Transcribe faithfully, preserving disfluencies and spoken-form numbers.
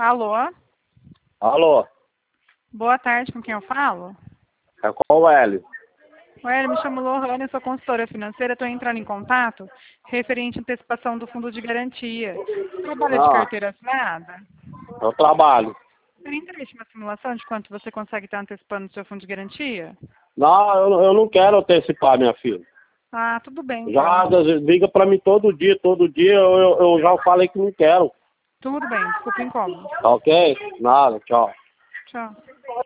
Alô? Alô, Boa tarde, com quem eu falo? é qual o Hélio? O Hélio, me chamo Lohane, sou consultora financeira, estou entrando em contato referente à antecipação do fundo de garantia. Você trabalha de Ah, carteira assinada? eu trabalho. Tem interesse em uma simulação de quanto você consegue estar antecipando o seu fundo de garantia? Não, eu, eu não quero antecipar, minha filha. Ah, tudo bem Já então. liga pra mim todo dia, todo dia, eu, eu, eu já falei que não quero. Tudo bem, desculpa o incômodo. Tá ok? Nada, tchau. Tchau.